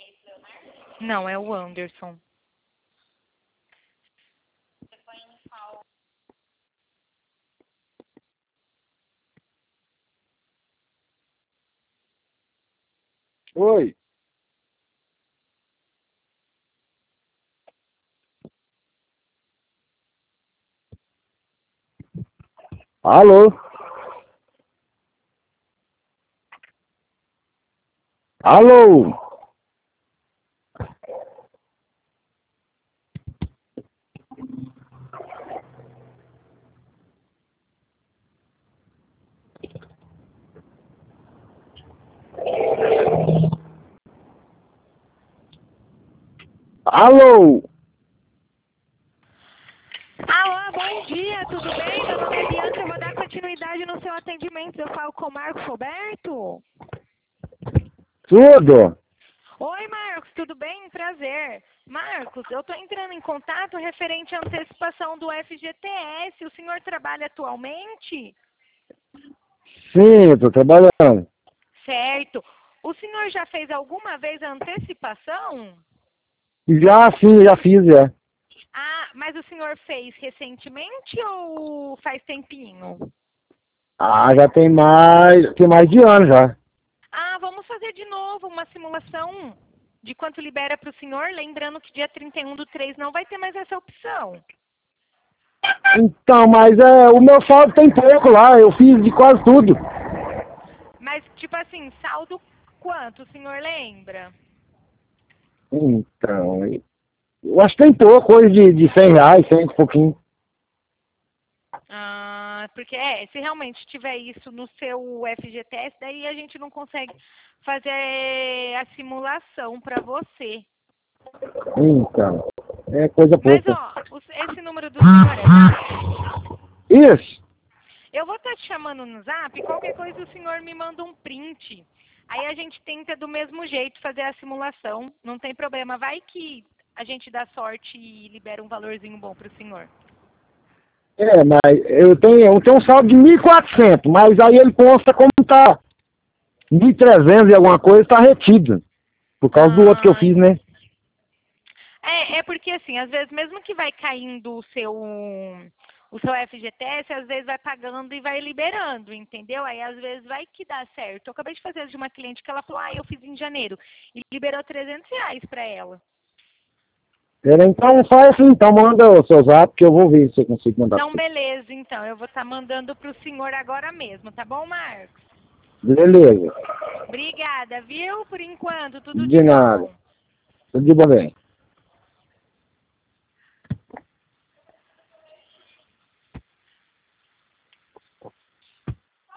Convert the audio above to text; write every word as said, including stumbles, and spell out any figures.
Não, é o Anderson. Oi. Alô? Alô? Alô? Alô, bom dia, tudo bem? Meu nome é Bianca, eu vou dar continuidade no seu atendimento. Eu falo com o Marcos Roberto? Tudo? Oi, Marcos, tudo bem? Prazer. Marcos, eu estou entrando em contato referente à antecipação do F G T S. O senhor trabalha atualmente? Sim, eu tô trabalhando. Certo. O senhor já fez alguma vez a antecipação? Já sim, já fiz, já. Ah, mas o senhor fez recentemente ou faz tempinho? Ah, já tem mais, tem mais de ano já. Ah, vamos fazer de novo uma simulação de quanto libera para o senhor, lembrando que dia trinta e um do três não vai ter mais essa opção. Então, mas é, o meu saldo tem pouco lá, eu fiz de quase tudo. Mas, tipo assim, saldo quanto, o senhor lembra? Então, eu acho que tem pouco, coisa de, de cem reais, cem e pouquinho. Ah, porque é, se realmente tiver isso no seu F G T S, daí a gente não consegue fazer a simulação para você. Então, é coisa Mas, pouca. ó, os- esse número do senhor é zap? Isso. Eu vou estar te chamando no zap, qualquer coisa o senhor me manda um print. Aí a gente tenta do mesmo jeito fazer a simulação, não tem problema. Vai que a gente dá sorte e libera um valorzinho bom para o senhor. É, mas eu tenho, eu tenho um saldo de mil e quatrocentos, mas aí ele consta como tá mil e trezentos e alguma coisa, tá retido. Por causa do outro que eu Ah, fiz, né? é, é porque assim, às vezes mesmo que vai caindo o seu o seu F G T S, às vezes vai pagando e vai liberando, entendeu? Aí às vezes vai que dá certo. Eu acabei de fazer de uma cliente que ela falou, ah, eu fiz em janeiro. E liberou trezentos reais para ela. Era, então faz assim, então manda o seu zap que eu vou ver se eu consigo mandar pra Então, você. beleza, então. Eu vou estar mandando para o senhor agora mesmo, tá bom, Marcos? Beleza. Obrigada, viu? Por enquanto, tudo de De nada. bom. Tudo de bom, bem.